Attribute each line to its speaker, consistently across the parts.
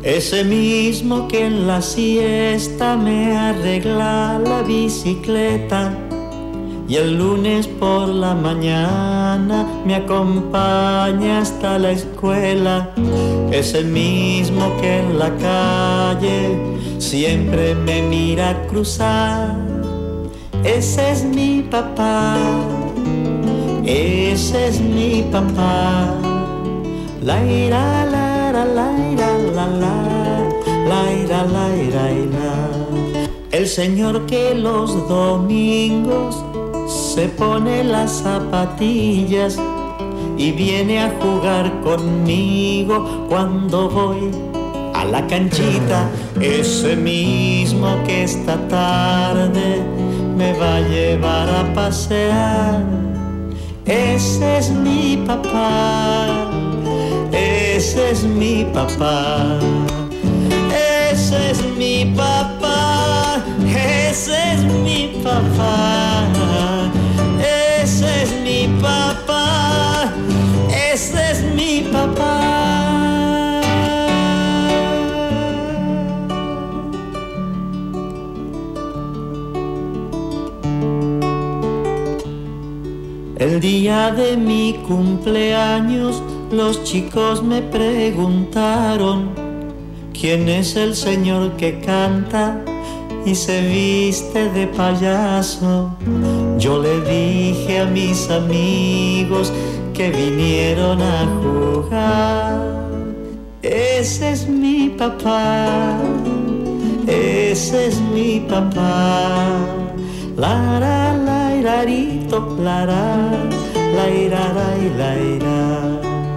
Speaker 1: Ese mismo que en la siesta me arregla la bicicleta y el lunes por la mañana me acompaña hasta la escuela. Ese mismo que en la calle siempre me mira cruzar. Ese es mi papá, ese es mi papá. La ira, la ira, la ira, la ira. El señor que los domingos se pone las zapatillas y viene a jugar conmigo cuando voy a la canchita. Ese mismo que esta tarde me va a llevar a pasear. Ese es mi papá, ese es mi papá, ese es mi papá, ese es mi papá, ese es mi papá, ese es mi papá. El día de mi cumpleaños los chicos me preguntaron quién es el señor que canta y se viste de payaso. Yo le dije a mis amigos que vinieron a jugar. Ese es mi papá, ese es mi papá. La la irarito, la irara y la ira.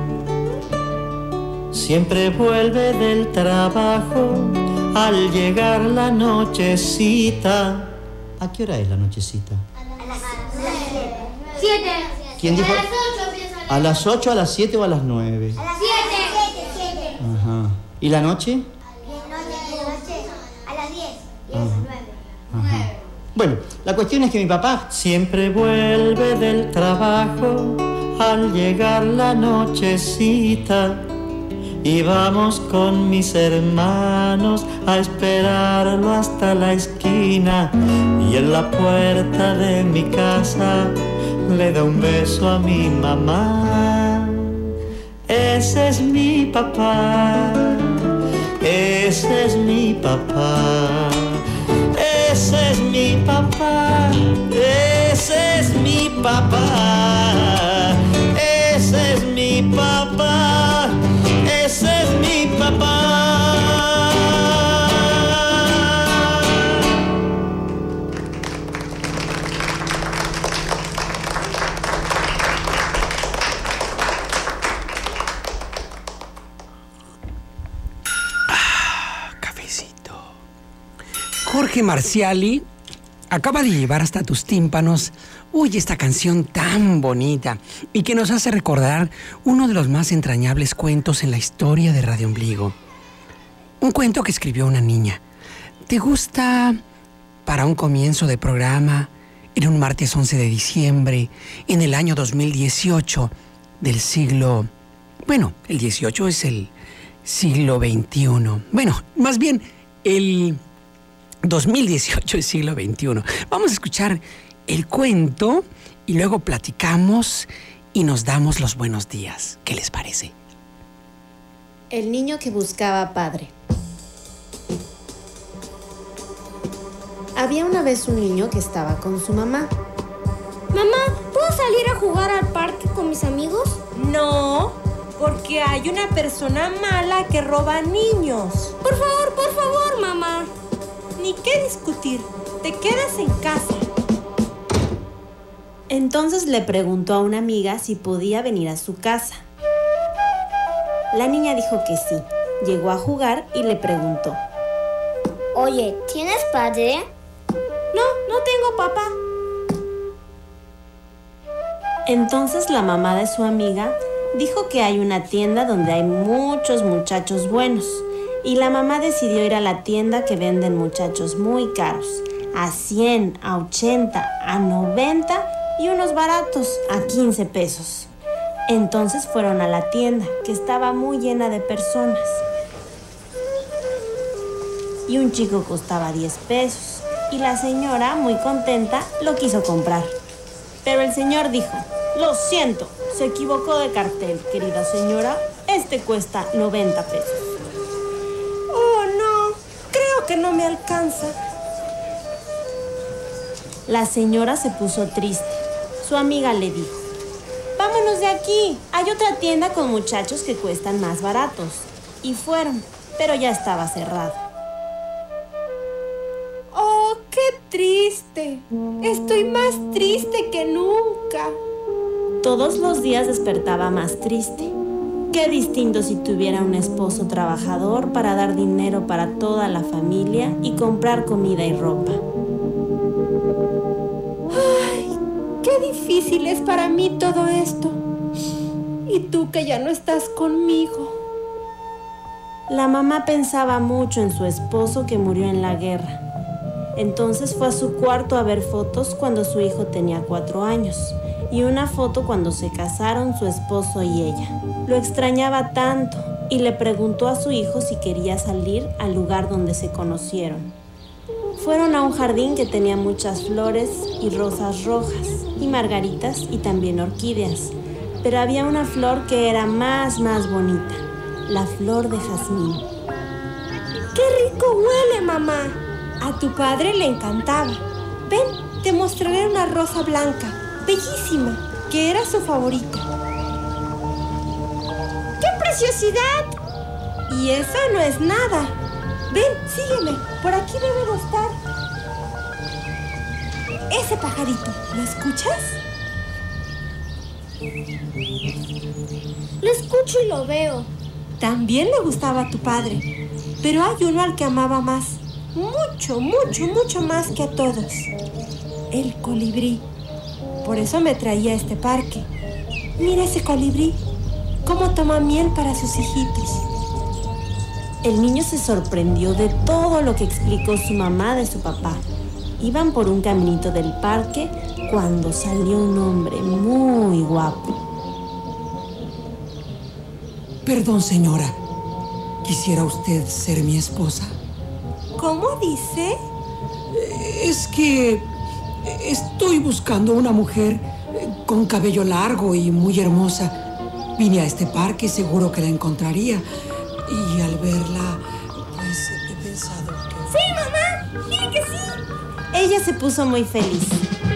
Speaker 1: Siempre vuelve del trabajo al llegar la nochecita. ¿A qué hora es la nochecita?
Speaker 2: A las 7.
Speaker 1: ¿Quién dijo?
Speaker 2: A las 8 empieza.
Speaker 1: ¿A las 8, a las 7 o a las 9?
Speaker 2: A las 7.
Speaker 1: Ajá. ¿Y la noche?
Speaker 2: A las 10 y a las 9.
Speaker 1: Ajá. Bueno, la cuestión es que mi papá siempre vuelve del trabajo al llegar la nochecita y vamos con mis hermanos a esperarlo hasta la esquina y en la puerta de mi casa le da un beso a mi mamá. Ese es mi papá, ese es mi papá. Ese es mi papá, ese es mi papá, ese es mi papá, ese es mi papá.
Speaker 3: Cafecito. Jorge Marciali acaba de llevar hasta tus tímpanos, esta canción tan bonita y que nos hace recordar uno de los más entrañables cuentos en la historia de Radio Ombligo. Un cuento que escribió una niña. ¿Te gusta para un comienzo de programa en un martes 11 de diciembre en el año 2018 del siglo... Bueno, el 18 es el siglo XXI. Bueno, más bien el 2018 es siglo XXI. Vamos a escuchar el cuento y luego platicamos y nos damos los buenos días. ¿Qué les parece?
Speaker 4: El niño que buscaba padre. Había una vez un niño que estaba con su mamá.
Speaker 2: Mamá, ¿puedo salir a jugar al parque con mis amigos?
Speaker 5: No, porque hay una persona mala que roba niños.
Speaker 2: Por favor, mamá.
Speaker 5: Ni qué discutir, te quedas en casa.
Speaker 4: Entonces le preguntó a una amiga si podía venir a su casa. La niña dijo que sí. Llegó a jugar y le preguntó:
Speaker 2: Oye, ¿tienes padre? No tengo papá.
Speaker 4: Entonces la mamá de su amiga dijo que hay una tienda donde hay muchos muchachos buenos. Y la mamá decidió ir a la tienda que venden muchachos muy caros. A 100, a 80, a 90 y unos baratos a 15 pesos. Entonces fueron a la tienda, que estaba muy llena de personas. y un chico costaba 10 pesos. Y la señora, muy contenta, lo quiso comprar. Pero el señor dijo: lo siento, se equivocó de cartel, querida señora. Este cuesta 90 pesos.
Speaker 5: Oh, no, creo que no me alcanza.
Speaker 4: La señora se puso triste. Su amiga le dijo: vámonos de aquí, hay otra tienda con muchachos que cuestan más baratos. Y fueron, pero ya estaba cerrado.
Speaker 5: Oh, qué triste. Estoy más triste que nunca.
Speaker 4: Todos los días despertaba más triste. Qué distinto si tuviera un esposo trabajador para dar dinero para toda la familia y comprar comida y ropa.
Speaker 5: Ay, qué difícil es para mí todo esto. Y tú que ya no estás conmigo.
Speaker 4: La mamá pensaba mucho en su esposo que murió en la guerra. Entonces fue a su cuarto a ver fotos cuando su hijo tenía 4 años y una foto cuando se casaron su esposo y ella. Lo extrañaba tanto y le preguntó a su hijo si quería salir al lugar donde se conocieron. Fueron a un jardín que tenía muchas flores y rosas rojas y margaritas y también orquídeas, pero había una flor que era más bonita, la flor de jazmín.
Speaker 5: ¡Qué rico huele, mamá! A tu padre le encantaba. Ven, te mostraré una rosa blanca, bellísima, que era su favorita. ¡Qué preciosidad! Y eso no es nada. Ven, sígueme, por aquí debe de estar. Ese pajarito, ¿lo escuchas?
Speaker 2: Lo escucho y lo veo.
Speaker 5: También le gustaba a tu padre, pero hay uno al que amaba más. Mucho más que a todos. El colibrí. Por eso me traía a este parque. Mira ese colibrí, cómo toma miel para sus hijitos.
Speaker 4: El niño se sorprendió de todo lo que explicó su mamá de su papá. Iban por un caminito del parque cuando salió un hombre muy guapo.
Speaker 3: Perdón, señora. ¿Quisiera usted ser mi esposa?
Speaker 5: ¿Cómo dice?
Speaker 3: Es que estoy buscando una mujer con cabello largo y muy hermosa. Vine a este parque, seguro que la encontraría. Y al verla, pues he pensado que...
Speaker 5: ¡Sí, mamá! ¡Dile que sí!
Speaker 4: Ella se puso muy feliz.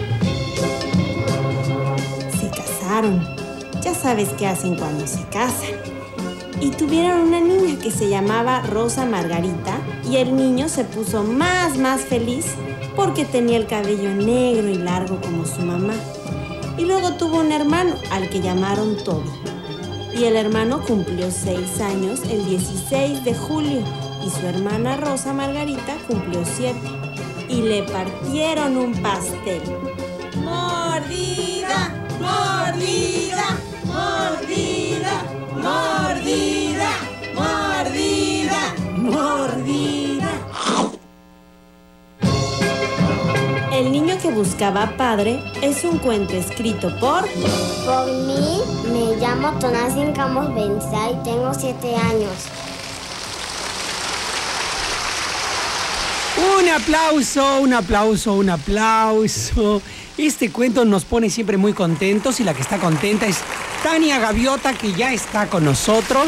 Speaker 4: Se casaron. Ya sabes qué hacen cuando se casan. Y tuvieron una niña que se llamaba Rosa Margarita y el niño se puso más feliz porque tenía el cabello negro y largo como su mamá. Y luego tuvo un hermano al que llamaron Toby. Y el hermano cumplió 6 años el 16 de julio y su hermana Rosa Margarita cumplió 7. Y le partieron un pastel.
Speaker 5: ¡Mordida! ¡Mordida! ¡Mordida! ¡Mordida! ¡Mordida! ¡Mordida!
Speaker 4: El niño que buscaba padre es un cuento escrito por
Speaker 2: Por mí, me llamo Tonantzin Campos Benza y tengo 7 años.
Speaker 3: Un aplauso. Este cuento nos pone siempre muy contentos y la que está contenta es Tania Gaviota, que ya está con nosotros.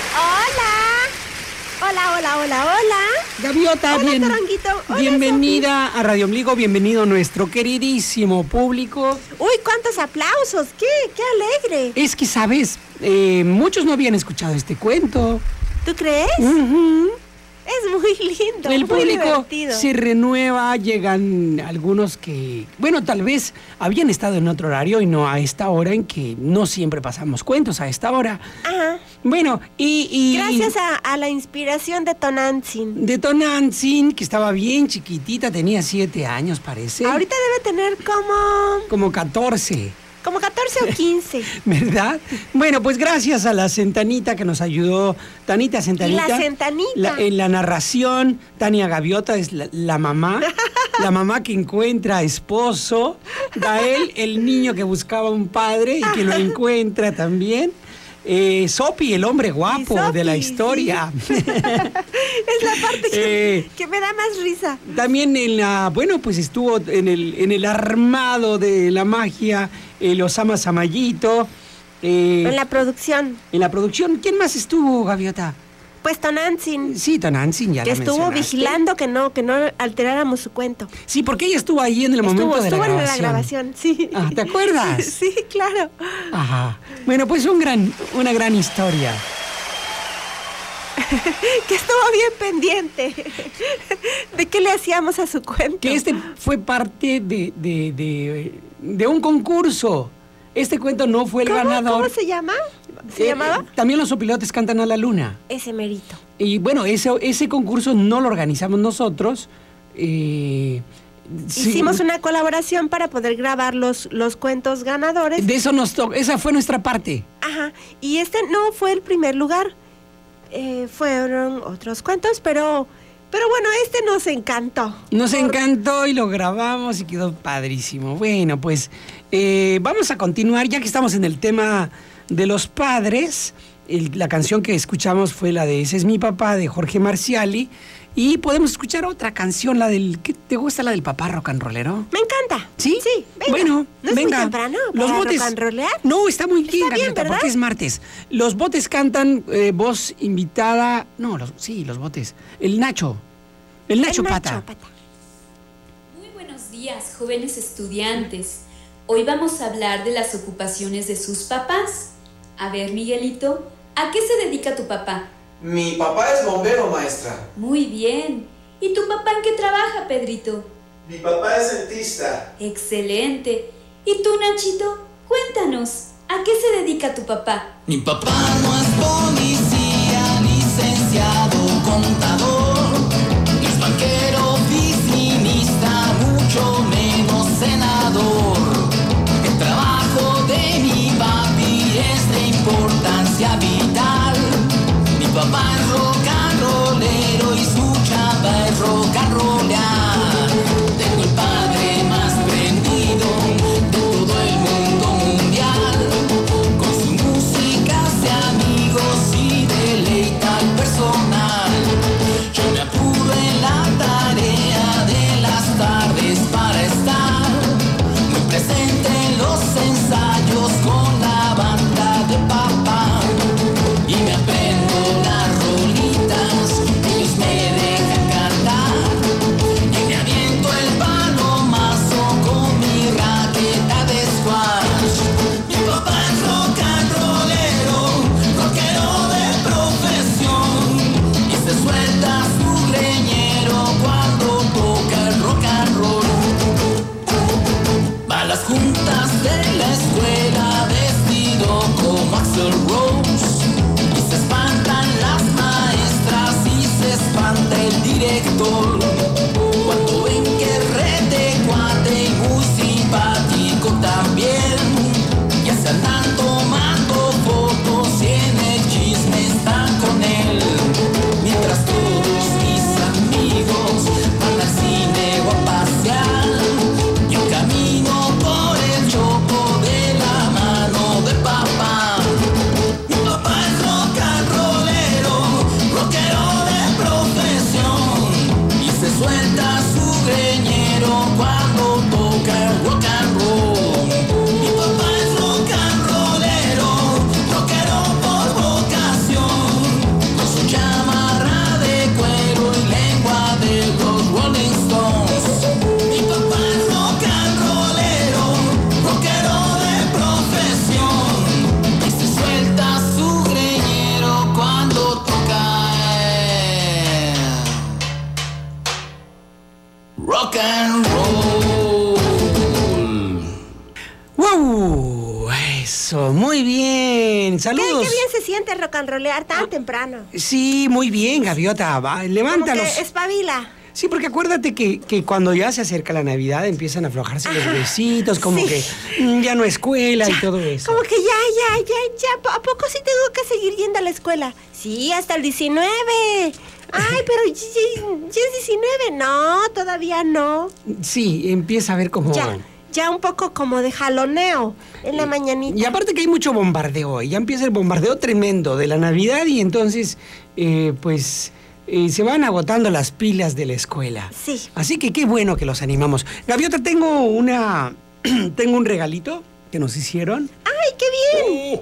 Speaker 5: Hola.
Speaker 3: Gaviota,
Speaker 5: Hola, Toronguito. Hola,
Speaker 3: bienvenida a Radio Ombligo, bienvenido nuestro queridísimo público.
Speaker 5: Uy, cuántos aplausos. ¡Qué alegre!
Speaker 3: Es que, ¿sabes? Muchos no habían escuchado este cuento.
Speaker 5: ¿Tú crees?
Speaker 3: Uh-huh.
Speaker 5: Es muy lindo,
Speaker 3: El
Speaker 5: muy
Speaker 3: público
Speaker 5: divertido.
Speaker 3: se renueva, llegan algunos que, bueno, tal vez habían estado en otro horario y no a esta hora, en que no siempre pasamos cuentos a esta hora.
Speaker 5: Ajá.
Speaker 3: Bueno,
Speaker 5: Gracias a la inspiración de Tonantzin.
Speaker 3: de Tonantzin, que estaba bien chiquitita, tenía 7 años, parece.
Speaker 5: Ahorita debe tener
Speaker 3: Como 14.
Speaker 5: como 14 o 15.
Speaker 3: ¿Verdad? Bueno, pues gracias a la Centanita que nos ayudó. Tanita Centanita.
Speaker 5: Y la Centanita.
Speaker 3: En la narración, Tania Gaviota es la mamá. La mamá que encuentra esposo. Gael, el niño que buscaba un padre y que lo encuentra también. Sopi, el hombre guapo
Speaker 5: Sopi,
Speaker 3: de la historia.
Speaker 5: Sí. Es la parte que me da más risa.
Speaker 3: También pues estuvo en el armado de la magia, el Osama Samayito.
Speaker 5: En la producción.
Speaker 3: En la producción. ¿Quién más estuvo, Gaviota?
Speaker 5: Pues Tonantzin.
Speaker 3: Sí, Tonantzin, ya
Speaker 5: que
Speaker 3: la
Speaker 5: estuvo
Speaker 3: mencionaste.
Speaker 5: vigilando que no alteráramos su cuento.
Speaker 3: Sí, porque ella estuvo ahí en el momento de la grabación.
Speaker 5: Estuvo en la grabación, sí.
Speaker 3: Ah, ¿te acuerdas?
Speaker 5: Sí, claro.
Speaker 3: Ajá. Bueno, pues una gran historia.
Speaker 5: Que estuvo bien pendiente de qué le hacíamos a su cuento.
Speaker 3: Que fue parte de un concurso. Este cuento no fue el ganador.
Speaker 5: ¿Cómo se llama? ¿Se llamaba?
Speaker 3: También los sopilotes cantan a la luna.
Speaker 5: Ese merito.
Speaker 3: Y bueno, ese concurso no lo organizamos nosotros.
Speaker 5: Hicimos una colaboración para poder grabar los cuentos ganadores.
Speaker 3: De eso esa fue nuestra parte.
Speaker 5: Ajá. Y este no fue el primer lugar. Fueron otros cuentos, pero bueno, este nos encantó.
Speaker 3: Nos encantó y lo grabamos y quedó padrísimo. Bueno, pues vamos a continuar, ya que estamos en el tema de los padres. La canción que escuchamos fue la de Ese es mi papá, de Jorge Marciali. Y podemos escuchar otra canción, ¿qué te gusta, la del papá rock and rollero?
Speaker 5: Me encanta.
Speaker 3: ¿Sí?
Speaker 5: Sí, venga.
Speaker 3: Bueno,
Speaker 5: ¿No es
Speaker 3: venga.
Speaker 5: muy temprano
Speaker 3: Los
Speaker 5: para
Speaker 3: botes.
Speaker 5: rock and rollear?
Speaker 3: No, está muy bien,
Speaker 5: Está bien,
Speaker 3: Gaviota,
Speaker 5: ¿verdad?
Speaker 3: porque es martes. Los botes cantan, voz invitada. No, los botes. El Nacho Pata.
Speaker 6: Muy buenos días, jóvenes estudiantes. Hoy vamos a hablar de las ocupaciones de sus papás. A ver, Miguelito, ¿a qué se dedica tu papá?
Speaker 7: Mi papá es bombero, maestra.
Speaker 6: Muy bien. ¿Y tu papá en qué trabaja, Pedrito?
Speaker 7: Mi papá es dentista.
Speaker 6: Excelente. ¿Y tú, Nachito? Cuéntanos, ¿a qué se dedica tu papá?
Speaker 8: Mi papá no es policía, licenciado, contador, no es banquero, oficinista, mucho menos senador. El trabajo de mi papi es de importancia vital. Mi papá es rock and rollero y su chamba es rock and rollear. Tengo el padre más prendido de todo el mundo mundial. Con su música hace amigos y deleita al personal. Yo me apuro en la tarea de las tardes para estar muy presente en los ensayos con la banda de papá. Y me aprendo las rolitas que ellos me dejan cantar. Y me aviento el palomazo con mi raqueta de squash. Mi papá es rock and rollero, rockero de profesión. Y se suelta su greñero cuando toca el rock and roll. Va a las juntas de la escuela vestido como Axl Rose. Y se espantan las maestras y se espanta el director. Cuando ven que rete cuate y muy simpático también. Ya se andan tomando fotos y en el chisme están con él. Mientras todos mis amigos van al cine o a pasear, yo camino por el chopo de la mano de papá. Mi papá es rock and rollero, rockero de profesión. Y se suelta su greñero cuando toca el rock and roll. Mi papá es rock and rollero, rockero por vocación. Con su chamarra de cuero y lengua de los Rolling Stones. Mi papá es rock and rollero, rockero de profesión. Y se suelta su greñero cuando toca rock and roll.
Speaker 3: ¡Wow! Eso, muy bien. Saludos.
Speaker 5: Qué bien se siente rock and rollear tan temprano.
Speaker 3: Sí, muy bien, Gaviota. Va,
Speaker 5: Como
Speaker 3: levántalos.
Speaker 5: que espabila.
Speaker 3: Sí, porque acuérdate que cuando ya se acerca la Navidad empiezan a aflojarse los besitos, como
Speaker 5: sí.
Speaker 3: que ya no escuela y todo eso.
Speaker 5: Como que ya. ¿A poco sí tengo que seguir yendo a la escuela? Sí, hasta el 19. Ay, pero ya es 19. No, todavía no.
Speaker 3: Sí, empieza a ver como...
Speaker 5: Ya. ya un poco como de jaloneo en la mañanita.
Speaker 3: Y aparte que hay mucho bombardeo, ya empieza el bombardeo tremendo de la Navidad y entonces, se van agotando las pilas de la escuela.
Speaker 5: Sí.
Speaker 3: Así que qué bueno que los animamos. Gaviota, tengo un regalito que nos hicieron.
Speaker 5: ¡Ay, qué bien!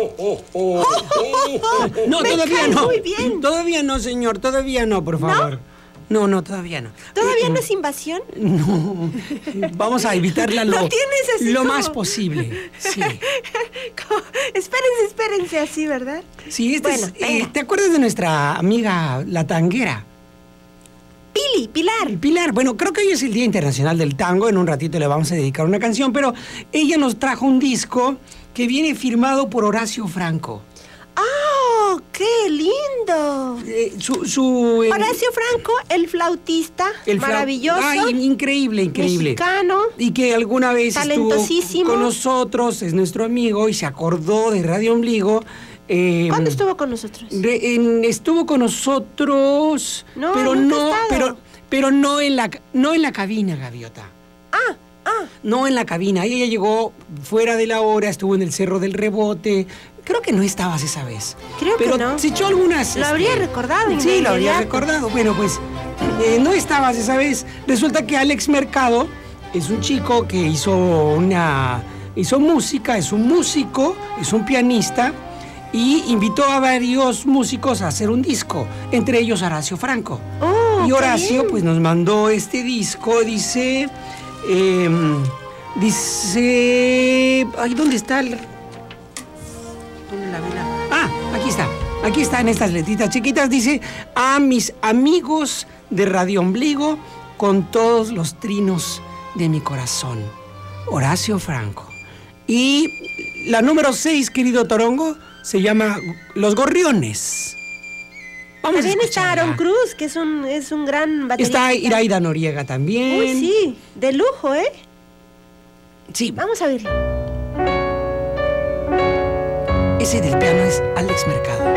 Speaker 3: No,
Speaker 5: Me
Speaker 3: todavía
Speaker 5: cae
Speaker 3: no.
Speaker 5: muy bien.
Speaker 3: Todavía no, señor, todavía no, por favor. No, todavía no.
Speaker 5: ¿Todavía no es invasión?
Speaker 3: No, vamos a evitarla
Speaker 5: Lo tienes así
Speaker 3: lo
Speaker 5: como-
Speaker 3: más posible. Sí.
Speaker 5: Espérense así, ¿verdad?
Speaker 3: Sí,
Speaker 5: Bueno, venga.
Speaker 3: ¿te acuerdas de nuestra amiga la tanguera?
Speaker 5: Pilar.
Speaker 3: Pilar, bueno, creo que hoy es el Día Internacional del Tango, en un ratito le vamos a dedicar una canción, pero ella nos trajo un disco que viene firmado por Horacio Franco.
Speaker 5: ¡Oh, qué lindo! Horacio Franco, el flautista, maravilloso.
Speaker 3: Ay, increíble.
Speaker 5: Mexicano.
Speaker 3: Y que alguna vez estuvo
Speaker 5: talentosísimo.
Speaker 3: con nosotros, es nuestro amigo y se acordó de Radio Ombligo.
Speaker 5: ¿Cuándo estuvo con nosotros?
Speaker 3: Estuvo con nosotros,
Speaker 5: No,
Speaker 3: pero
Speaker 5: nunca
Speaker 3: no,
Speaker 5: ha estado.
Speaker 3: pero no en la cabina, Gaviota. No en la cabina. Ella llegó fuera de la hora, estuvo en el Cerro del Rebote. Creo que no estabas esa vez.
Speaker 5: Creo
Speaker 3: pero
Speaker 5: que no.
Speaker 3: se echó algunas.
Speaker 5: Lo habría recordado.
Speaker 3: Sí, lo habría
Speaker 5: inmediato.
Speaker 3: recordado. Bueno, pues no estabas esa vez. Resulta que Alex Mercado es un chico que hizo música, es un músico, es un pianista y invitó a varios músicos a hacer un disco, entre ellos Horacio Franco.
Speaker 5: Oh,
Speaker 3: Y
Speaker 5: qué
Speaker 3: Horacio
Speaker 5: bien.
Speaker 3: pues nos mandó este disco, dice, ay, ¿dónde está ¿dónde la vela? Ah, aquí están estas letritas chiquitas, dice, a mis amigos de Radio Ombligo, con todos los trinos de mi corazón, Horacio Franco. Y la número 6, querido Torongo, se llama Los Gorriones. Vamos
Speaker 5: También
Speaker 3: a
Speaker 5: está
Speaker 3: escucharla.
Speaker 5: Aaron Cruz, que es un gran baterista.
Speaker 3: Está Iraida Noriega también.
Speaker 5: Uy, sí, de lujo, ¿eh?
Speaker 3: Sí,
Speaker 5: Vamos a verlo.
Speaker 3: ese del piano es Alex Mercado.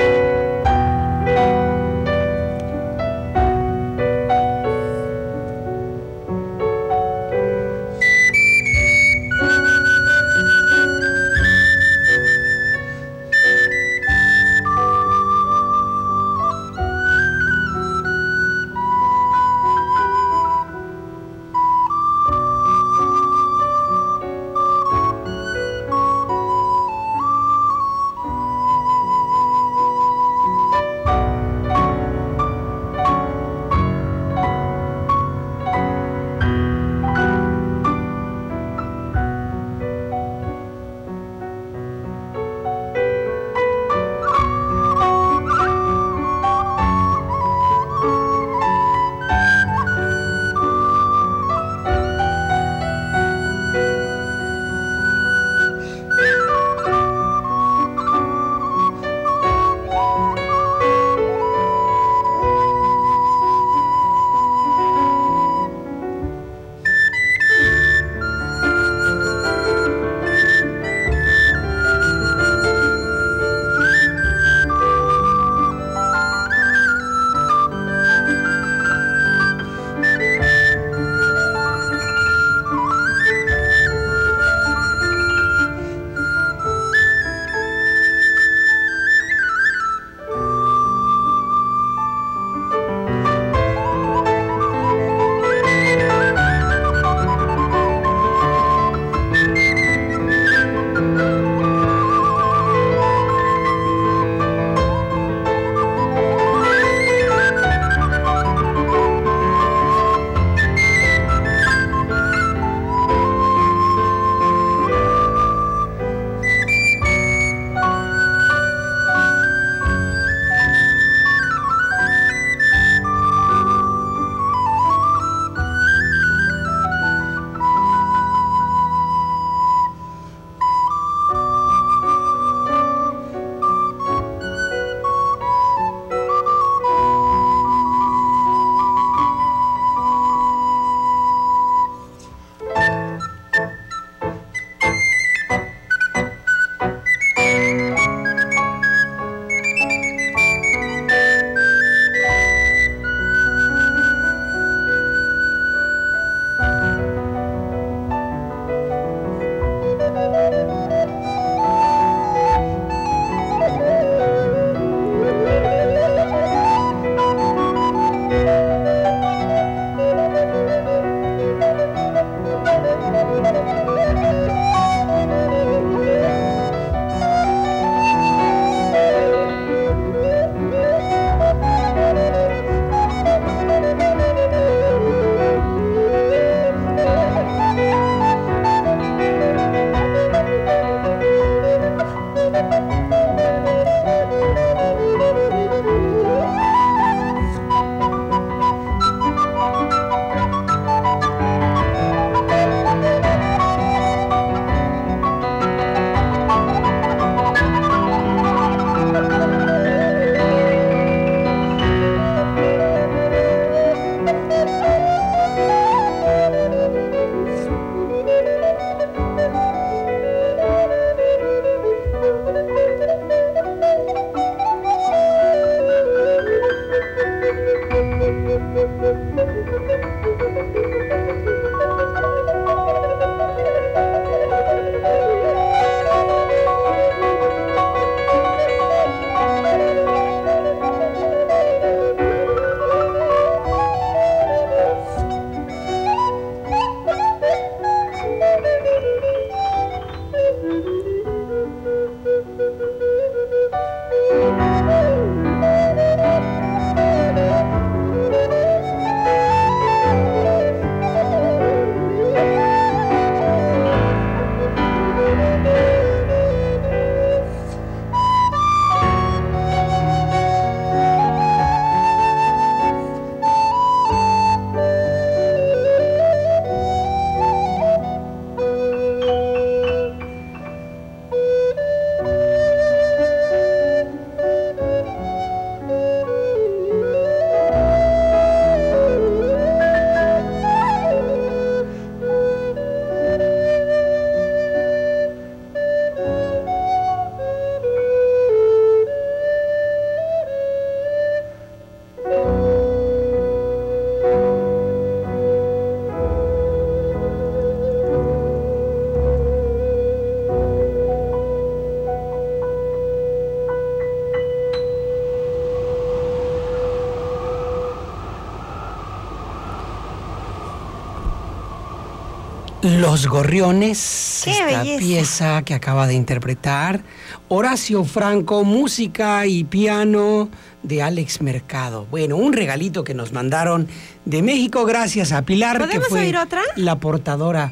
Speaker 3: Los Gorriones,
Speaker 5: ¡Qué
Speaker 3: esta
Speaker 5: belleza!
Speaker 3: pieza que acaba de interpretar Horacio Franco, música y piano de Alex Mercado. Bueno, un regalito que nos mandaron de México gracias a Pilar, que
Speaker 5: ¿Podemos
Speaker 3: fue
Speaker 5: oír otra?
Speaker 3: la portadora.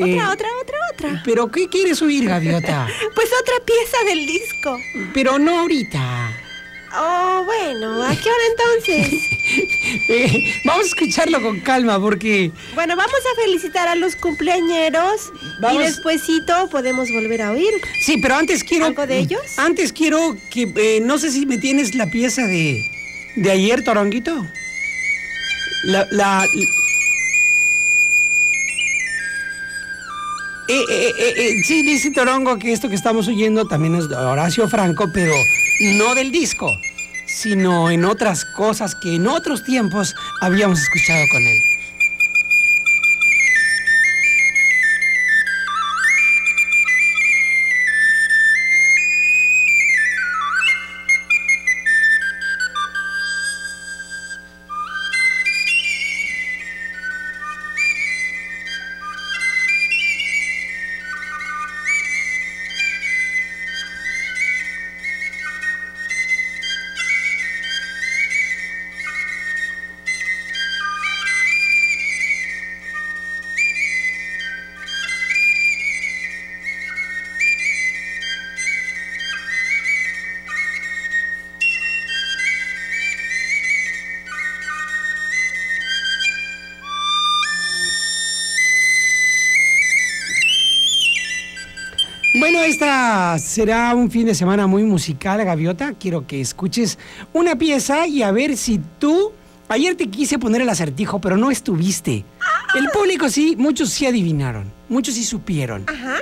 Speaker 5: Otra.
Speaker 3: ¿Pero qué quieres oír, Gaviota?
Speaker 5: Pues otra pieza del disco.
Speaker 3: Pero no ahorita.
Speaker 5: Oh, bueno, ¿a qué hora entonces?
Speaker 3: Vamos a escucharlo con calma porque...
Speaker 5: Bueno, vamos a felicitar a los cumpleañeros
Speaker 3: Vamos.
Speaker 5: y despuesito podemos volver a oír.
Speaker 3: Sí, pero antes quiero...
Speaker 5: ¿Algo de ellos?
Speaker 3: Antes quiero que... no sé si me tienes la pieza de ayer, Toronguito. Sí, dice Torongo que esto que estamos oyendo también es de Horacio Franco, pero no del disco, sino en otras cosas que en otros tiempos habíamos escuchado con él. Bueno, esta será un fin de semana muy musical, Gaviota. Quiero que escuches una pieza y a ver si tú... Ayer te quise poner el acertijo, pero no estuviste. El público sí, muchos sí adivinaron, muchos sí supieron.
Speaker 5: Ajá.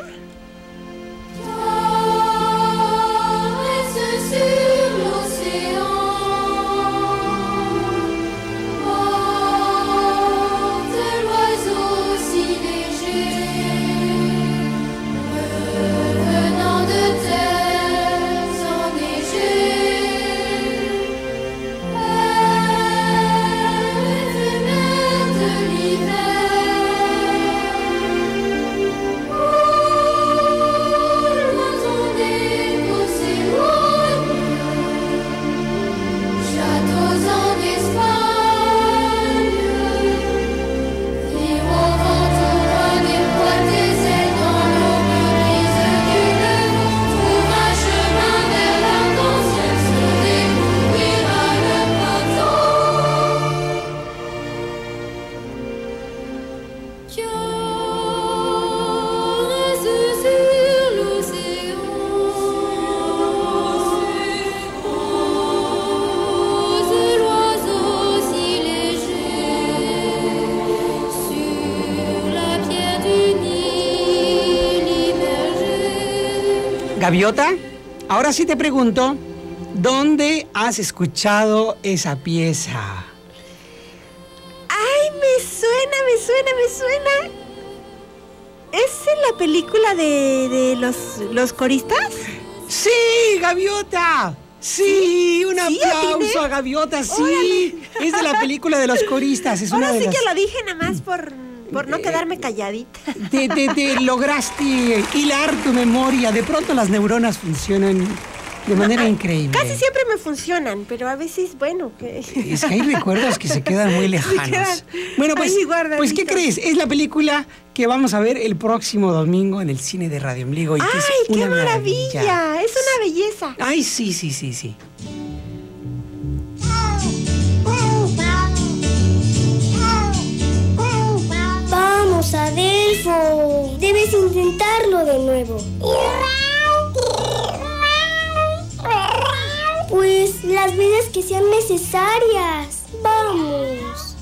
Speaker 3: Gaviota, ahora sí te pregunto, ¿dónde has escuchado esa pieza?
Speaker 5: ¡Ay, me suena! ¿Es en la película de los coristas?
Speaker 3: ¡Sí, Gaviota! ¡Sí! ¡Un aplauso a Gaviota! ¡Sí! ¡Órale! Es de la película de los coristas. Es
Speaker 5: Ahora
Speaker 3: una de
Speaker 5: sí
Speaker 3: las...
Speaker 5: que lo dije nada más por no quedarme calladita.
Speaker 3: Te lograste hilar tu memoria. De pronto las neuronas funcionan de manera increíble.
Speaker 5: Casi siempre me funcionan, pero a veces, bueno...
Speaker 3: Es que hay recuerdos que se quedan muy lejanos. Bueno, pues, ¿qué crees? Es la película que vamos a ver el próximo domingo en el cine de Radio Ombligo. Y
Speaker 5: ¡ay,
Speaker 3: que es
Speaker 5: qué
Speaker 3: una
Speaker 5: maravilla!
Speaker 3: maravilla.
Speaker 5: Es una belleza.
Speaker 3: ¡Ay, sí!
Speaker 2: Vamos, Adelfo. Debes intentarlo de nuevo. Pues las veces que sean necesarias. Vamos.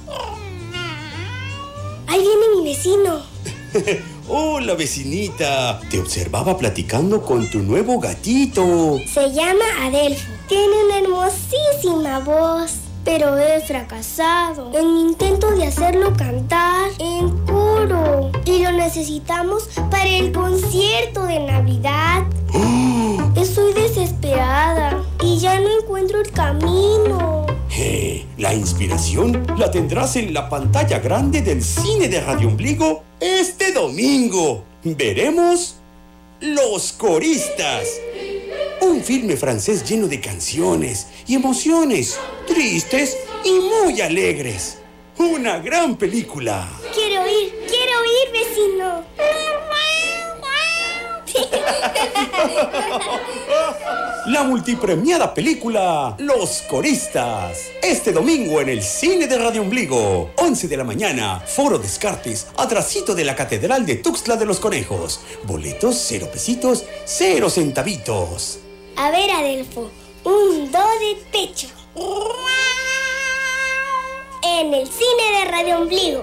Speaker 2: Ahí viene mi vecino.
Speaker 9: Hola, vecinita. Te observaba platicando con tu nuevo gatito.
Speaker 2: Se llama Adelfo. Tiene una hermosísima voz. Pero he fracasado en mi intento de hacerlo cantar en coro. Y lo necesitamos para el concierto de Navidad. Estoy desesperada y ya no encuentro el camino.
Speaker 9: La inspiración la tendrás en la pantalla grande del cine de Radio Ombligo este domingo. Veremos Los Coristas. Un filme francés lleno de canciones y emociones, tristes y muy alegres. Una gran película.
Speaker 2: Quiero ir, vecino.
Speaker 9: La multipremiada película Los Coristas. Este domingo en el cine de Radio Ombligo. 11 de la mañana, Foro Descartes, atrasito de la Catedral de Tuxtla de los Conejos. Boletos 0 pesitos, 0 centavitos.
Speaker 2: A ver, Adelfo, un do de pecho. En el cine de Radio Ombligo.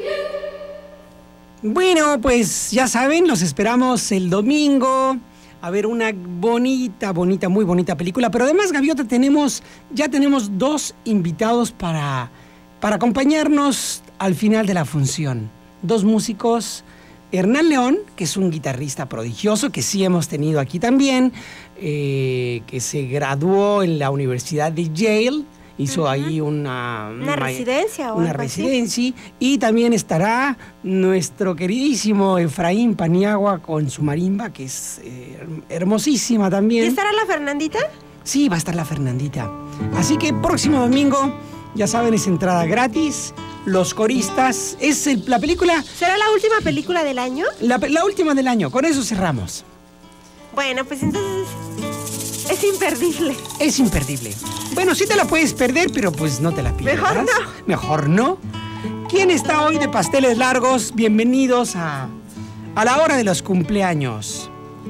Speaker 3: Bueno, pues ya saben, los esperamos el domingo a ver una bonita, muy bonita película. Pero además, Gaviota, ya tenemos 2 invitados para acompañarnos al final de la función. 2 músicos. Hernán León, que es un guitarrista prodigioso, que sí hemos tenido aquí también, que se graduó en la Universidad de Yale, hizo ahí una
Speaker 5: residencia.
Speaker 3: Una residencia. Y también estará nuestro queridísimo Efraín Paniagua con su marimba, que es hermosísima también.
Speaker 5: ¿Y estará la Fernandita?
Speaker 3: Sí, va a estar la Fernandita. Así que próximo domingo, ya saben, es entrada gratis. Los Coristas, la película...
Speaker 5: ¿Será la última película del año?
Speaker 3: La última del año, con eso cerramos.
Speaker 5: Bueno, pues entonces es imperdible.
Speaker 3: Es imperdible. Bueno, sí te la puedes perder, pero pues no te la pierdas. Mejor no. ¿Quién está hoy de pasteles largos? Bienvenidos a la hora de los cumpleaños.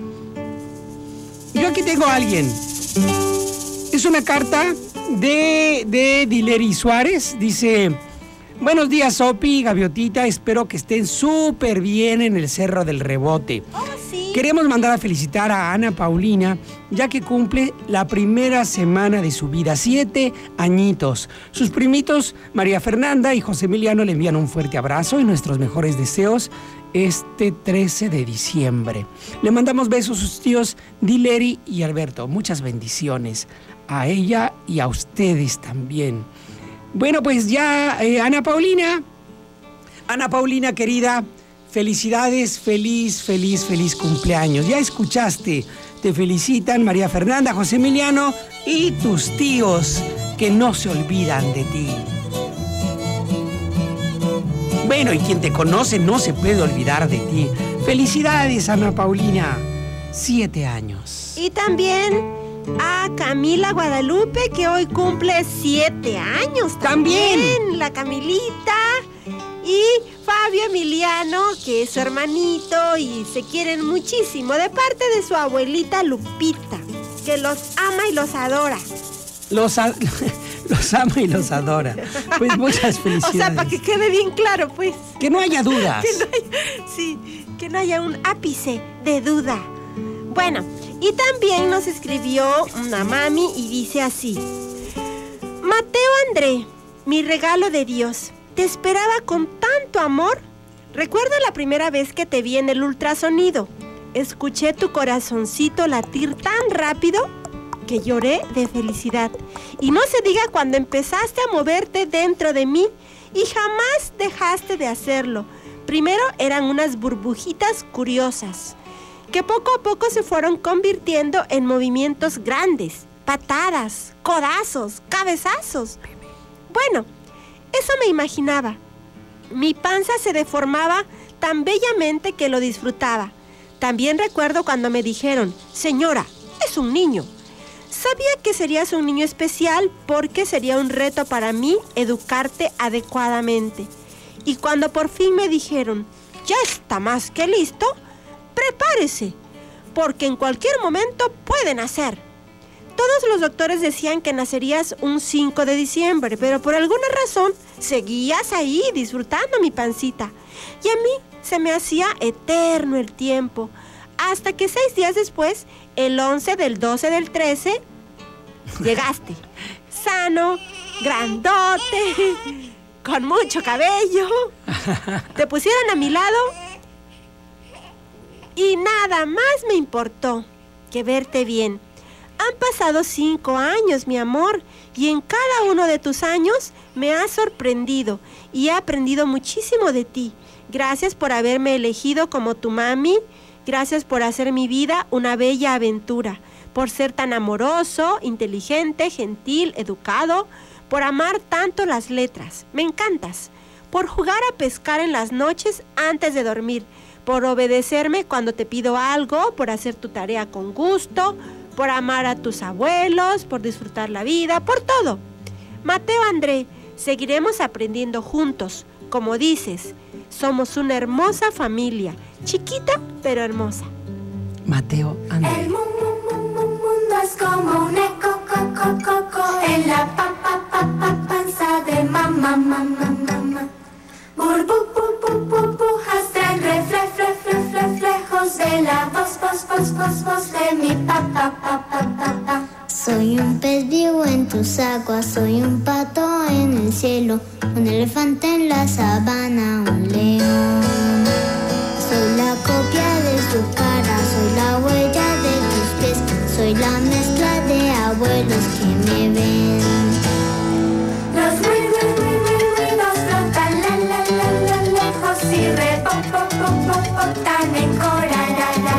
Speaker 3: Yo aquí tengo a alguien. Es una carta de Dileri Suárez. Dice... Buenos días, Sopi, Gaviotita. Espero que estén súper bien en el Cerro del Rebote.
Speaker 5: Oh, sí.
Speaker 3: Queremos mandar a felicitar a Ana Paulina, ya que cumple la primera semana de su vida, 7 añitos. Sus primitos, María Fernanda y José Emiliano, le envían un fuerte abrazo y nuestros mejores deseos este 13 de diciembre. Le mandamos besos a sus tíos Dileri y Alberto. Muchas bendiciones a ella y a ustedes también. Bueno, pues ya, Ana Paulina, querida, felicidades, feliz cumpleaños. Ya escuchaste, te felicitan María Fernanda, José Emiliano y tus tíos que no se olvidan de ti. Bueno, y quien te conoce no se puede olvidar de ti. Felicidades, Ana Paulina, 7 años.
Speaker 5: Y también... a Camila Guadalupe, que hoy cumple 7 años.
Speaker 3: También
Speaker 5: la Camilita. Y Fabio Emiliano, que es su hermanito y se quieren muchísimo, de parte de su abuelita Lupita, que los ama y los adora.
Speaker 3: Los ama y los adora. Pues muchas felicidades.
Speaker 5: O sea, para que quede bien claro, pues.
Speaker 3: Que no haya dudas.
Speaker 5: Que no haya un ápice de duda. Bueno, Y también nos escribió una mami y dice así: Mateo André, mi regalo de Dios, te esperaba con tanto amor. Recuerdo la primera vez que te vi en el ultrasonido. Escuché tu corazoncito latir tan rápido que lloré de felicidad. Y no se diga cuando empezaste a moverte dentro de mí y jamás dejaste de hacerlo. Primero eran unas burbujitas curiosas que poco a poco se fueron convirtiendo en movimientos grandes, patadas, codazos, cabezazos. Bueno, eso me imaginaba. Mi panza se deformaba tan bellamente que lo disfrutaba. También recuerdo cuando me dijeron: señora, es un niño. Sabía que serías un niño especial porque sería un reto para mí educarte adecuadamente. Y cuando por fin me dijeron: ya está más que listo, prepárese, porque en cualquier momento puede nacer. Todos los doctores decían que nacerías un 5 de diciembre, pero por alguna razón seguías ahí disfrutando mi pancita. Y a mí se me hacía eterno el tiempo, hasta que 6 días después, el 11 del 12 del 13, llegaste. Sano, grandote, con mucho cabello. Te pusieron a mi lado y nada más me importó que verte bien. Han pasado 5 años, mi amor, y en cada uno de tus años me has sorprendido y he aprendido muchísimo de ti. Gracias por haberme elegido como tu mami. Gracias por hacer mi vida una bella aventura. Por ser tan amoroso, inteligente, gentil, educado. Por amar tanto las letras. Me encantas. Por jugar a pescar en las noches antes de dormir. Por obedecerme cuando te pido algo. Por hacer tu tarea con gusto. Por amar a tus abuelos. Por disfrutar la vida. Por todo. Mateo André, seguiremos aprendiendo juntos. Como dices, somos una hermosa familia. Chiquita, pero hermosa.
Speaker 3: Mateo André.
Speaker 10: El mundo es como un eco, en la panza de mamá. Burbujas traen reflejos de la voz de mi papá.
Speaker 2: Soy un pez vivo en tus aguas, soy un pato en el cielo, un elefante en la sabana, un león. Soy la copia de su cara, soy la huella de tus pies, soy la mezcla de abuelos que me ven.
Speaker 10: Los ruidos flotan lejos y rebotan en coral.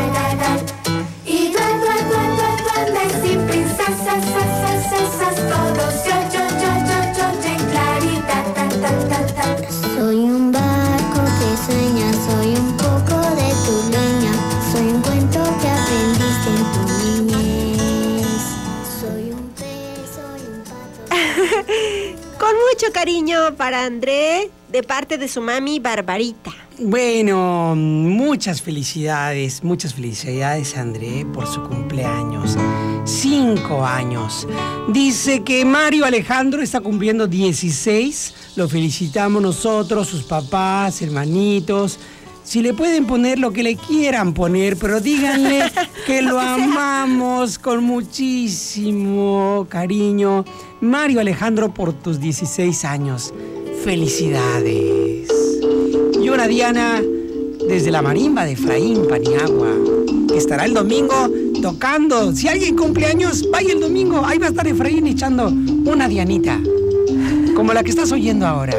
Speaker 10: Y duendes y princesas, todos yo en clarita.
Speaker 2: Soy un barco que sueña, soy un poco de tu leña, soy un cuento que aprendiste en tu niñez. Soy un pez, soy un pato.
Speaker 5: Con mucho cariño para André, de parte de su mami Barbarita.
Speaker 3: Bueno, muchas felicidades, André, por su cumpleaños. 5 años. Dice que Mario Alejandro está cumpliendo 16. Lo felicitamos nosotros, sus papás, hermanitos. Si le pueden poner lo que le quieran poner, pero díganle que lo amamos con muchísimo cariño. Mario Alejandro, por tus 16 años. Felicidades. Y una Diana desde la marimba de Efraín, Paniagua, que estará el domingo tocando. Si alguien cumple años, vaya el domingo. Ahí va a estar Efraín echando una Dianita, como la que estás oyendo ahora.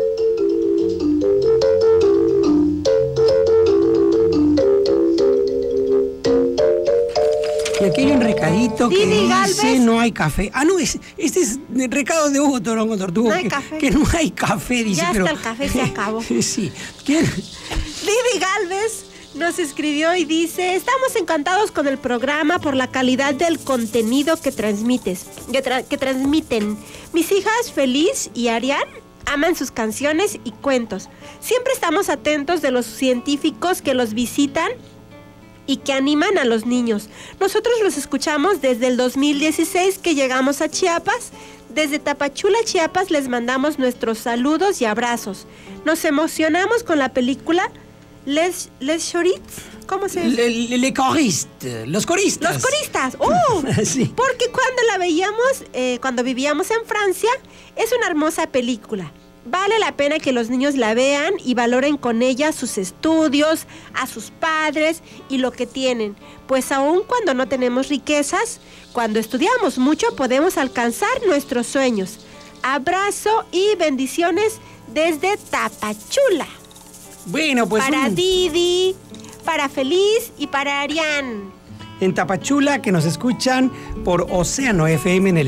Speaker 3: Y aquí hay un recadito que dice Galvez. No hay café. Ah, no, este es el recado de Hugo Torongo Tortugo.
Speaker 5: No hay café.
Speaker 3: Que no hay café, dice.
Speaker 5: Ya
Speaker 3: pero
Speaker 5: hasta el café se acabó.
Speaker 3: Sí. ¿Quién?
Speaker 5: Didi Galvez nos escribió y dice: estamos encantados con el programa por la calidad del contenido que transmiten. Mis hijas Feliz y Arián aman sus canciones y cuentos. Siempre estamos atentos de los científicos que los visitan y que animan a los niños. Nosotros los escuchamos desde el 2016 que llegamos a Chiapas. Desde Tapachula, Chiapas, les mandamos nuestros saludos y abrazos. Nos emocionamos con la película Les Chorits. ¿Cómo se...?
Speaker 3: Le choriste, los coristas.
Speaker 5: Los coristas. ¡Oh!
Speaker 3: Sí.
Speaker 5: Porque cuando la veíamos, cuando vivíamos en Francia, es una hermosa película. Vale la pena que los niños la vean y valoren con ella sus estudios, a sus padres y lo que tienen. Pues aun cuando no tenemos riquezas, cuando estudiamos mucho podemos alcanzar nuestros sueños. Abrazo y bendiciones desde Tapachula.
Speaker 3: Bueno, pues...
Speaker 5: Para Didi, para Feliz y para Arián.
Speaker 3: En Tapachula, que nos escuchan por Océano FM en el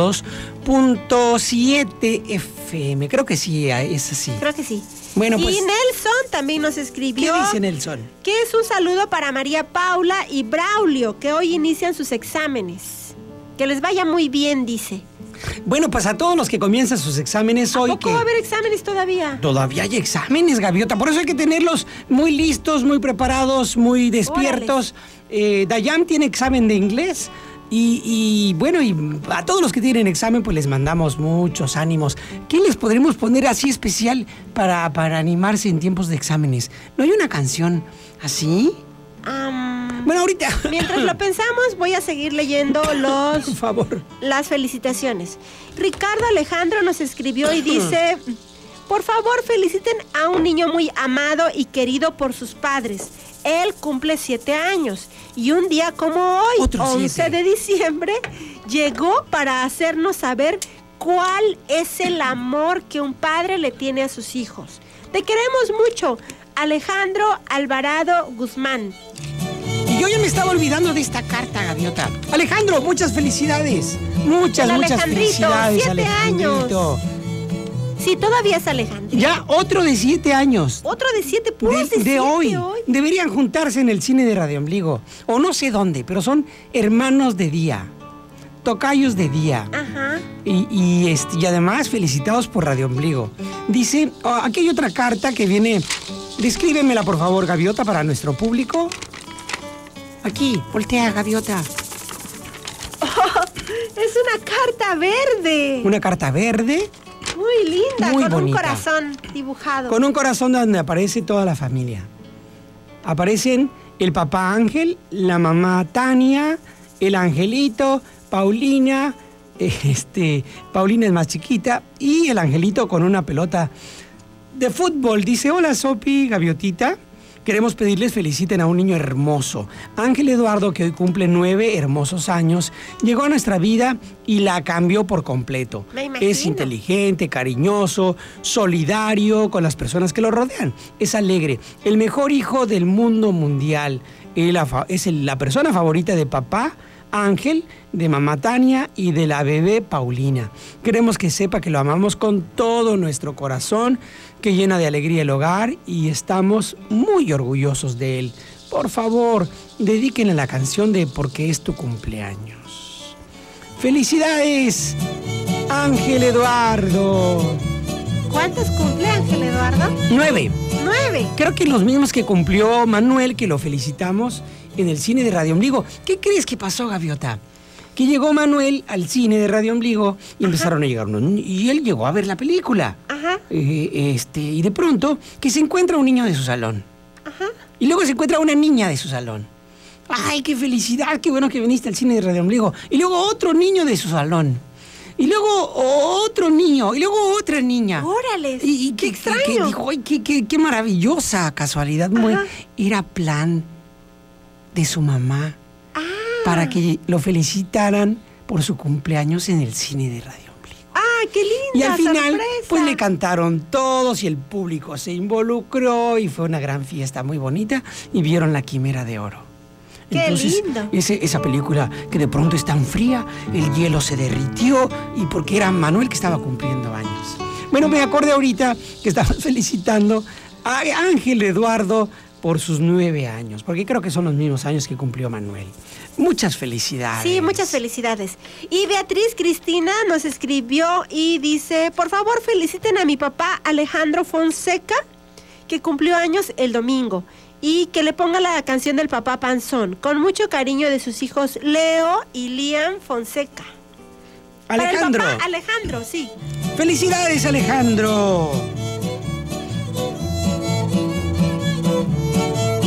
Speaker 3: 102.7 FM. Creo que sí, es así.
Speaker 5: Creo que sí.
Speaker 3: Bueno, pues...
Speaker 5: Y Nelson también nos escribió...
Speaker 3: ¿Qué dice Nelson?
Speaker 5: Que es un saludo para María Paula y Braulio, que hoy inician sus exámenes. Que les vaya muy bien, dice.
Speaker 3: Bueno, pues a todos los que comienzan sus exámenes hoy...
Speaker 5: ¿A poco va a haber exámenes todavía?
Speaker 3: Todavía hay exámenes, Gaviota. Por eso hay que tenerlos muy listos, muy preparados, muy despiertos. Dayam tiene examen de inglés. Y bueno, y a todos los que tienen examen, pues les mandamos muchos ánimos. ¿Qué les podremos poner así especial para animarse en tiempos de exámenes? ¿No hay una canción así? Bueno, ahorita...
Speaker 5: Mientras lo pensamos, voy a seguir leyendo
Speaker 3: Por favor.
Speaker 5: Las felicitaciones. Ricardo Alejandro nos escribió y dice... Por favor, feliciten a un niño muy amado y querido por sus padres. Él cumple 7 años y un día como hoy, 11 de diciembre, llegó para hacernos saber cuál es el amor que un padre le tiene a sus hijos. Te queremos mucho, Alejandro Alvarado Guzmán.
Speaker 3: Y yo ya me estaba olvidando de esta carta, Gaviota. Alejandro, muchas felicidades. Muchas felicidades,
Speaker 5: 7 años. Sí, todavía es Alejandro.
Speaker 3: Ya, otro de 7 años.
Speaker 5: Otro de 7, puros de 7
Speaker 3: hoy. Deberían juntarse en el cine de Radio Ombligo. O no sé dónde, pero son hermanos de día. Tocayos de día.
Speaker 5: Ajá.
Speaker 3: Y además felicitados por Radio Ombligo. Dice, aquí hay otra carta que viene... Descríbemela, por favor, Gaviota, para nuestro público. Aquí, voltea, Gaviota.
Speaker 5: Oh, es una carta verde.
Speaker 3: Una carta verde.
Speaker 5: Muy linda,
Speaker 3: muy
Speaker 5: con
Speaker 3: bonita.
Speaker 5: Un corazón dibujado.
Speaker 3: Con un corazón donde aparece toda la familia. Aparecen el papá Ángel, la mamá Tania, el angelito, Paulina, Paulina es más chiquita, y el angelito con una pelota de fútbol. Dice, hola Sopi, Gaviotita. Queremos pedirles feliciten a un niño hermoso. Ángel Eduardo, que hoy cumple 9 hermosos años, llegó a nuestra vida y la cambió por completo.
Speaker 5: Me imagino.
Speaker 3: Es inteligente, cariñoso, solidario con las personas que lo rodean. Es alegre, el mejor hijo del mundo mundial. Es la persona favorita de papá Ángel, de mamá Tania y de la bebé Paulina. Queremos que sepa que lo amamos con todo nuestro corazón, que llena de alegría el hogar y estamos muy orgullosos de él. Por favor, dedíquenle la canción de Porque es tu cumpleaños. ¡Felicidades, Ángel Eduardo!
Speaker 5: ¿Cuántos cumple Ángel Eduardo?
Speaker 3: 9.
Speaker 5: 9.
Speaker 3: Creo que los mismos que cumplió Manuel, que lo felicitamos en el cine de Radio Ombligo. ¿Qué crees que pasó, Gaviota? Que llegó Manuel al cine de Radio Ombligo y empezaron a llegar unos niños. Y él llegó a ver la película.
Speaker 5: Ajá.
Speaker 3: Y de pronto, que se encuentra un niño de su salón.
Speaker 5: Ajá.
Speaker 3: Y luego se encuentra una niña de su salón. ¡Ay, qué felicidad! ¡Qué bueno que viniste al cine de Radio Ombligo! Y luego otro niño de su salón. Y luego otro niño. Y luego otra niña.
Speaker 5: ¡Órale!
Speaker 3: Y
Speaker 5: qué extraño.
Speaker 3: Dijo, ¡ay, qué maravillosa casualidad! Era plan de su mamá para que lo felicitaran por su cumpleaños en el cine de Radio Ombligo.
Speaker 5: ¡Ah, qué linda!
Speaker 3: Y al final,
Speaker 5: sorpresa.
Speaker 3: pues le cantaron todos y el público se involucró y fue una gran fiesta muy bonita y vieron La Quimera de Oro.
Speaker 5: ¡Qué
Speaker 3: Entonces,
Speaker 5: lindo!
Speaker 3: Esa película que de pronto es tan fría, el hielo se derritió y porque era Manuel que estaba cumpliendo años. Bueno, me acordé ahorita que estamos felicitando a Ángel Eduardo por sus 9 años, porque creo que son los mismos años que cumplió Manuel. Muchas felicidades.
Speaker 5: Sí, muchas felicidades. Y Beatriz Cristina nos escribió y dice, por favor feliciten a mi papá Alejandro Fonseca, que cumplió años el domingo, y que le ponga la canción del papá Panzón, con mucho cariño de sus hijos Leo y Liam Fonseca.
Speaker 3: Alejandro.
Speaker 5: Para el papá Alejandro, sí.
Speaker 3: ¡Felicidades, Alejandro!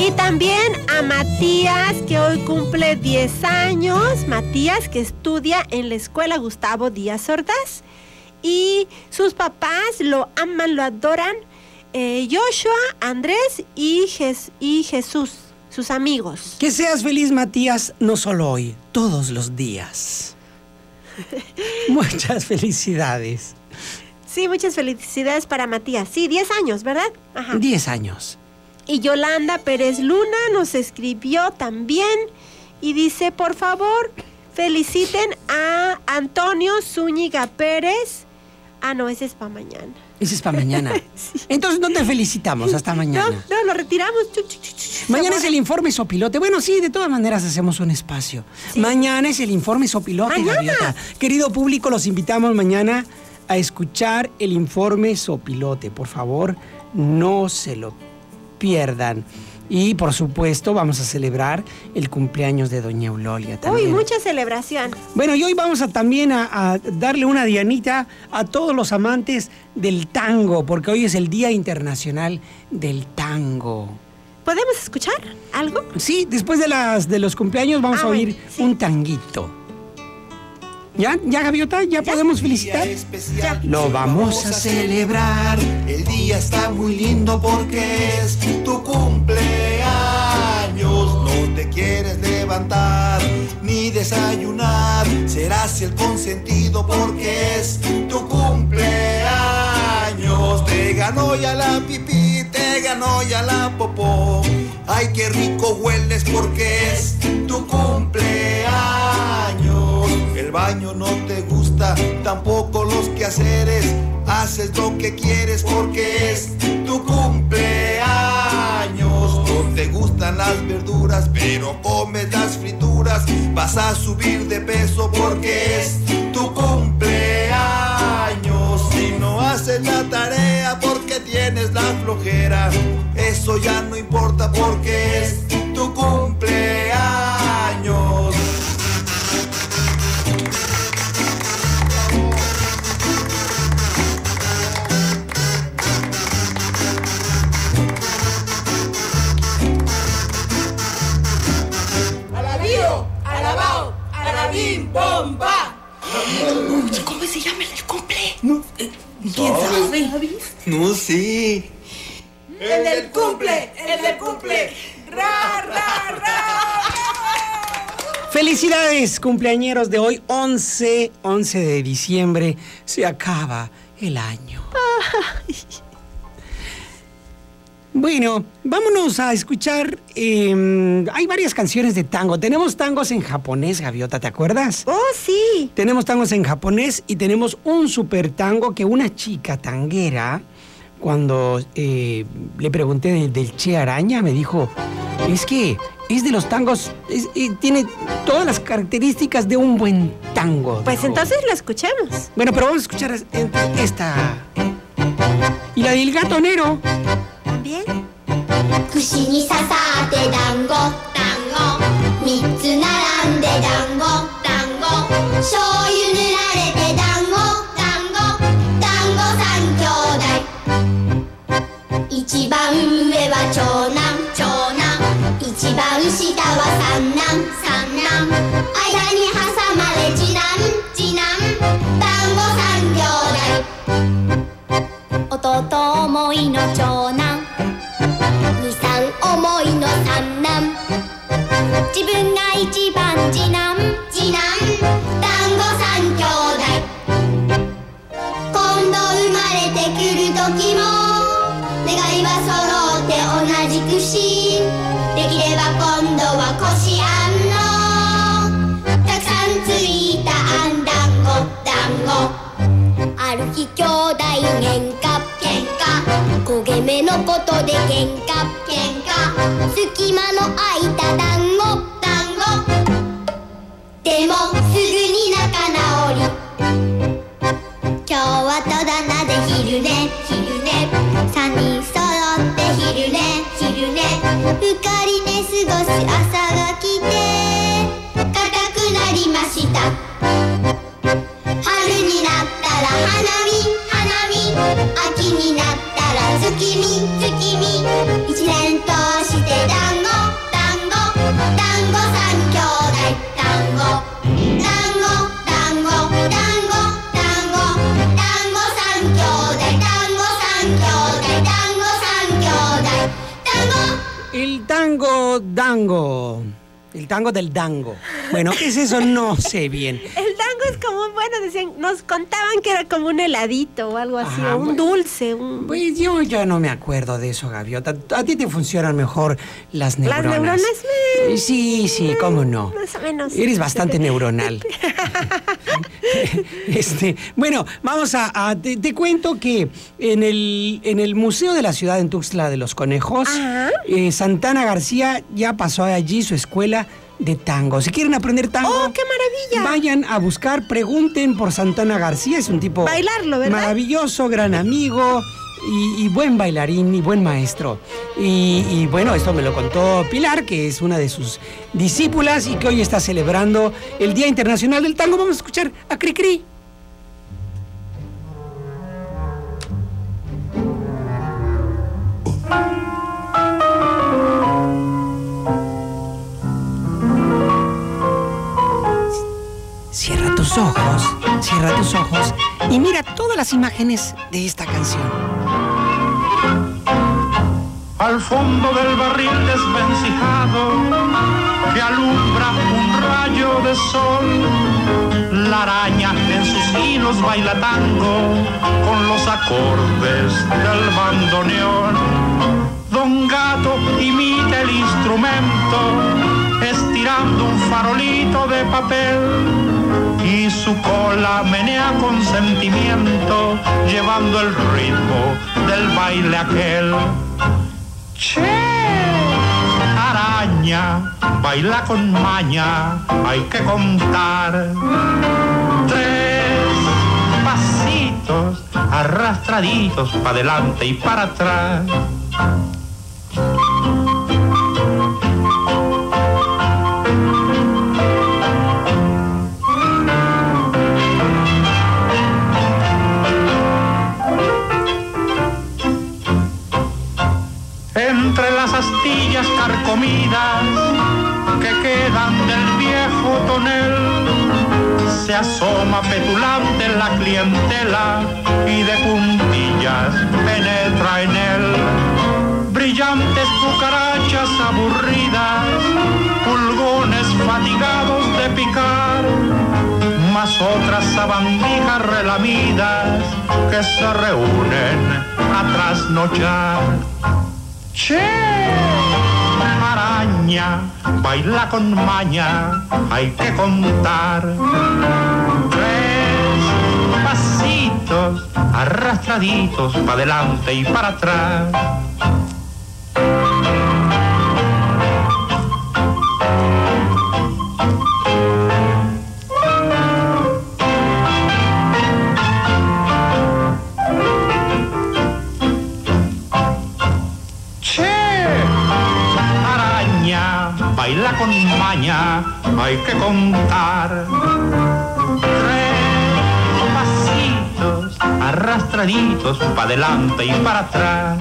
Speaker 5: Y también a Matías, que hoy cumple 10 años. Matías, que estudia en la escuela Gustavo Díaz Ordaz. Y sus papás lo aman, lo adoran. Joshua, Andrés y Jesús, sus amigos.
Speaker 3: Que seas feliz, Matías, no solo hoy, todos los días. Muchas felicidades.
Speaker 5: Sí, muchas felicidades para Matías. Sí, 10 años, ¿verdad? Ajá.
Speaker 3: 10 años.
Speaker 5: Y Yolanda Pérez Luna nos escribió también y dice, por favor, feliciten a Antonio Zúñiga Pérez. Ah, no, ese es para mañana.
Speaker 3: Ese es para mañana. Sí. Entonces no te felicitamos, hasta mañana.
Speaker 5: No, lo retiramos.
Speaker 3: Mañana es el informe Sopilote. Bueno, sí, de todas maneras hacemos un espacio. Sí. Mañana es el informe Sopilote, Gaviota. Querido público, los invitamos mañana a escuchar el informe Sopilote. Por favor, no se lo pierdan. Y, por supuesto, vamos a celebrar el cumpleaños de doña Eulolia también.
Speaker 5: Uy, mucha celebración.
Speaker 3: Bueno, y hoy vamos también a darle una dianita a todos los amantes del tango, porque hoy es el Día Internacional del Tango.
Speaker 5: ¿Podemos escuchar algo?
Speaker 3: Sí, después de los cumpleaños vamos a oír un tanguito. ¿Ya, Gaviota? ¿Ya podemos felicitar?
Speaker 11: Ya. Lo vamos a celebrar. El día está muy lindo porque es tu cumpleaños. No te quieres levantar ni desayunar. Serás el consentido porque es tu cumpleaños. Te ganó ya la pipí, te ganó ya la popó. Ay, qué rico hueles porque es tu cumpleaños. El baño no te gusta, tampoco los quehaceres. Haces lo que quieres porque es tu cumpleaños. No te gustan las verduras, pero comes las frituras. Vas a subir de peso porque es tu cumpleaños. Si no haces la tarea porque tienes la flojera, eso ya no importa porque es tu cumpleaños.
Speaker 8: Alabao, alabim, bomba.
Speaker 12: ¿Cómo se llama el cumple?
Speaker 11: No.
Speaker 12: ¿Quién sabe?
Speaker 11: No sé.
Speaker 8: El del cumple, el del cumple. ¡Ra, ra, ra!
Speaker 3: Felicidades, cumpleañeros de hoy, 11 de diciembre. Se acaba el año. Ay. Bueno, vámonos a escuchar. Hay varias canciones de tango. Tenemos tangos en japonés, Gaviota, ¿te acuerdas?
Speaker 5: ¡Oh, sí!
Speaker 3: Tenemos tangos en japonés y tenemos un super tango que una chica tanguera, cuando le pregunté del Che Araña, me dijo, es que es de los tangos, tiene todas las características de un buen tango.
Speaker 5: Pues
Speaker 3: dijo.
Speaker 5: Entonces lo escuchemos.
Speaker 3: Bueno, pero vamos a escuchar esta. Y la del Gato Nero.
Speaker 5: Bien.
Speaker 10: 串に刺さって団子団子三つ並んで団子団子醤油塗られて団子団子団子三兄弟一番上は長男長男一番下は三男三男間に挟まれ次男次男団子三兄弟弟思いの長男二三思いの三男自分が一番次男次男団子三兄弟今度生まれてくる時も願いは揃って同じくしできれば今度はこしあんのたくさんついたあん団子団子ある日兄弟喧嘩喧嘩焦げ目のことで喧嘩喧嘩隙間の空いた団子団子でもすぐに仲直り今日は戸棚で昼寝昼寝三人揃って昼寝昼寝浮かり寝過ごす朝が来て硬くなりました春になったら花見花見秋になったら月見月見一年通して団子
Speaker 3: tango. El tango del dango. Bueno, ¿qué es eso? No sé bien.
Speaker 5: El dango es como, bueno, decían, nos contaban que era como un heladito o algo así,
Speaker 3: Ajá,
Speaker 5: o un dulce.
Speaker 3: Pues yo ya no me acuerdo de eso, Gaviota. A ti te funcionan mejor las neuronas.
Speaker 5: ¿Las neuronas?
Speaker 3: Sí, cómo no.
Speaker 5: Más o menos.
Speaker 3: Eres bastante neuronal. Bueno, vamos te cuento que en el Museo de la Ciudad en Tuxtla de los Conejos, Santana García ya pasó allí su escuela de tango. Si quieren aprender tango,
Speaker 5: ¡oh, qué maravilla!
Speaker 3: Vayan a buscar, pregunten por Santana García. Es un tipo
Speaker 5: bailarlo, ¿verdad?
Speaker 3: Maravilloso, gran amigo y buen bailarín y buen maestro. Y bueno, esto me lo contó Pilar, que es una de sus discípulas y que hoy está celebrando el Día Internacional del Tango. Vamos a escuchar a Cricri. Cierra tus ojos y mira todas las imágenes de esta canción.
Speaker 13: Al fondo del barril desvencijado que alumbra un rayo de sol, la araña en sus hilos baila tango con los acordes del bandoneón. Don Gato imita el instrumento estirando un farolito de papel y su cola menea con sentimiento llevando el ritmo del baile aquel. Che, araña, baila con maña, hay que contar 3 pasitos arrastraditos para adelante y para atrás. Entre las astillas carcomidas que quedan del viejo tonel, se asoma petulante la clientela y de puntillas penetra en él. Brillantes cucarachas aburridas, pulgones fatigados de picar, más otras sabandijas relamidas que se reúnen a trasnochar. Che, araña, baila con maña, hay que contar 3 pasitos arrastraditos para adelante y para atrás. Baila con maña, hay que contar 3 pasitos arrastraditos para adelante y para atrás.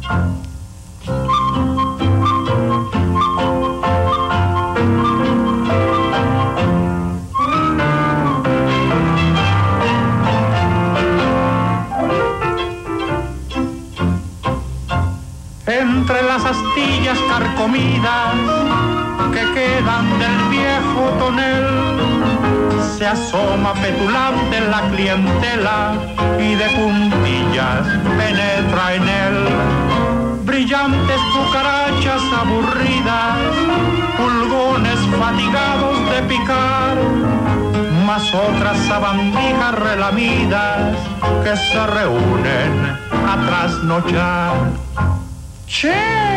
Speaker 13: Entre las astillas carcomidas que quedan del viejo tonel, se asoma petulante la clientela y de puntillas penetra en él. Brillantes cucarachas aburridas, pulgones fatigados de picar, más otras sabandijas relamidas que se reúnen a trasnochar. Che,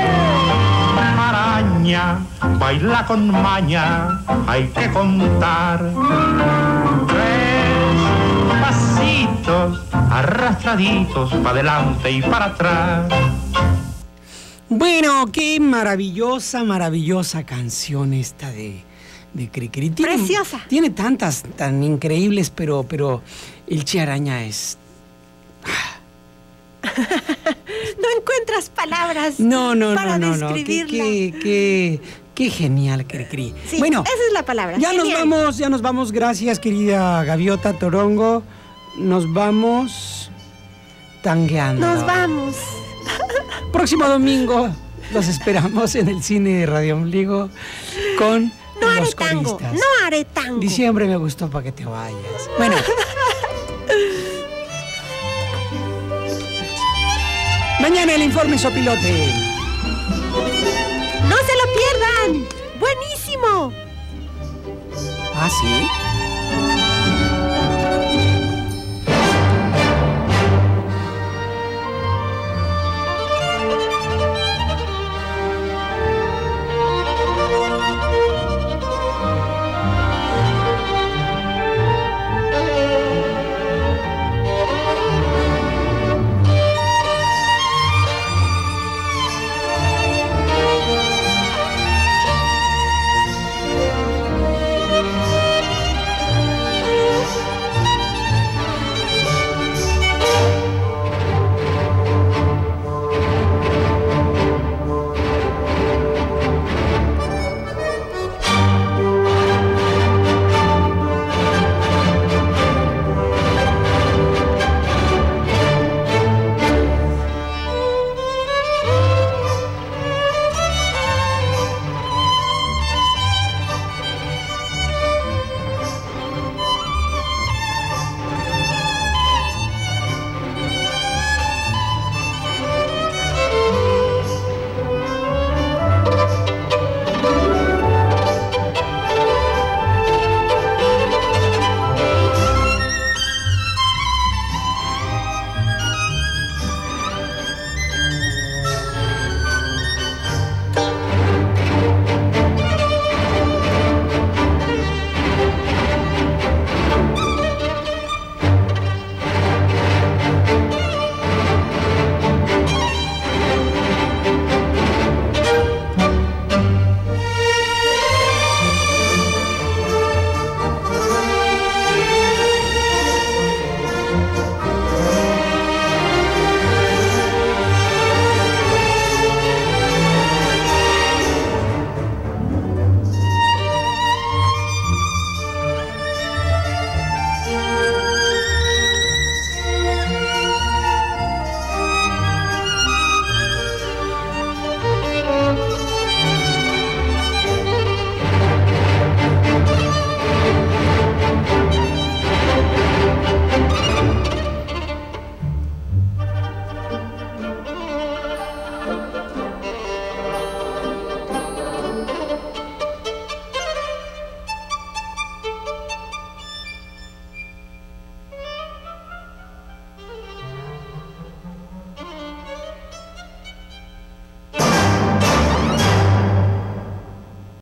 Speaker 13: araña, baila con maña, hay que contar 3 pasitos arrastraditos para adelante y para atrás.
Speaker 3: Bueno, qué maravillosa canción esta de Cricri.
Speaker 5: Preciosa.
Speaker 3: Tiene tantas tan increíbles, pero el Che Araña es...
Speaker 5: No encuentras palabras para describirla.
Speaker 3: Qué genial, Cricri.
Speaker 5: Sí,
Speaker 3: bueno,
Speaker 5: esa es la palabra.
Speaker 3: Ya nos vamos. Gracias, querida Gaviota Torongo. Nos vamos tangueando.
Speaker 5: Nos vamos.
Speaker 3: Próximo domingo Los esperamos en el cine de Radio Ombligo con los coristas.
Speaker 5: No haré tango.
Speaker 3: Diciembre me gustó para que te vayas. Bueno. Mañana el informe Sopilote.
Speaker 5: ¡No se lo pierdan! ¡Buenísimo!
Speaker 3: ¿Ah, sí?